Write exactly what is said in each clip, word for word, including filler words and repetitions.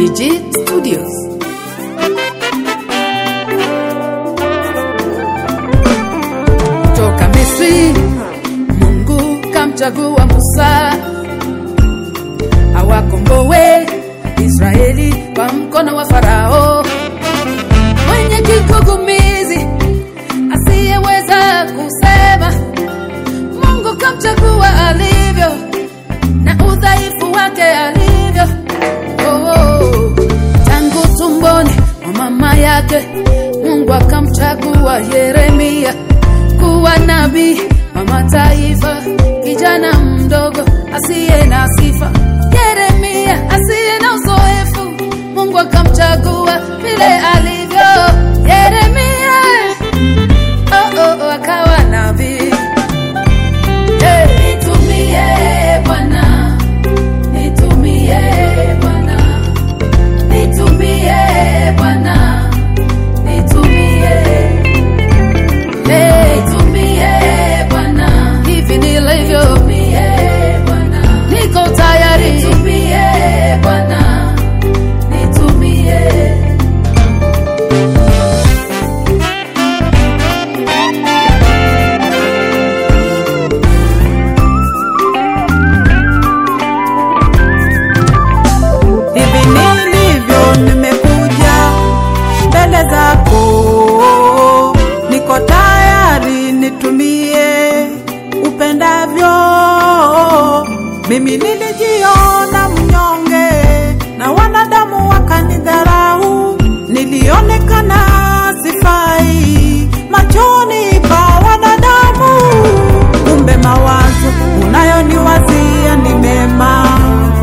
G G Studios. Toka Misri Mungu kamchagua Musa awakomboe Israeli kwa mkono wa Farao mwenye kigugumizi asiyeweza kusema. Mungu kamchagua alivyo na udhaifu wake alivyo. Oh, oh. Tangu tumboni mwa mama yake Mungu akamchagua Yeremia kuwa nabii wa mataifa, kijana mdogo asiye na sifa. Yeremia asiye na uzoefu, Mungu akamchagua vile alivyo. Yeremia oh, oh, oh, akawa nabii. Hey. Nitumie Bwana, nitumie Bwana, nitumie Bwana, nitumie. Hey, nitumie Bwana, hivi nilivyo. Nitumie Bwana, niko tayari. Nitumie Bwana, nitumie. Nimekuja mbele zako, niko tayari, nitumie upendavyo. Mimi nilijiona mnyonge na wanadamu wakanidharau, nilionekana sifai machoni pa wanadamu. Kumbe mawazo unayoniwazia ni mema,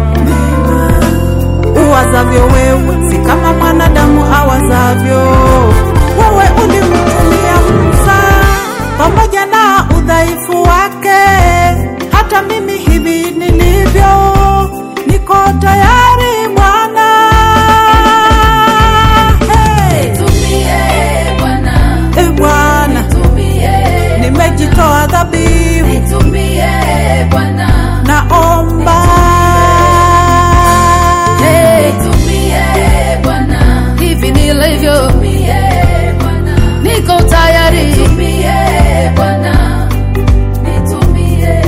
uwazavyo wewe si kama mwanadamu awazavyo. Wewe ulimtumia Musa pamoja na udhaifu wake, hata mimi hivi nilivyo niko tayari Bwana. Hey. Nitumie Bwana, e Bwana, nimejitoa dhabihu. Nitumie Bwana, naomba. Niko tayari. Nitumie Bwana, nitumie.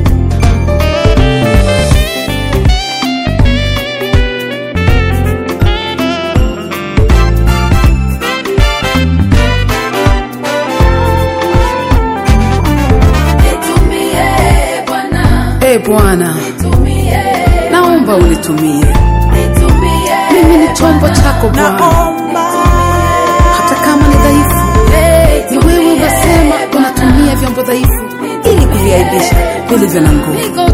Nitumie Bwana, e Bwana, naomba unitumie. Mimi ni chombo chako Bwana, hata kama ni dhaifu. Ni wewe unasema unatumia vyombo dhaifu ili kuviaibisha vilivyo na nguvu.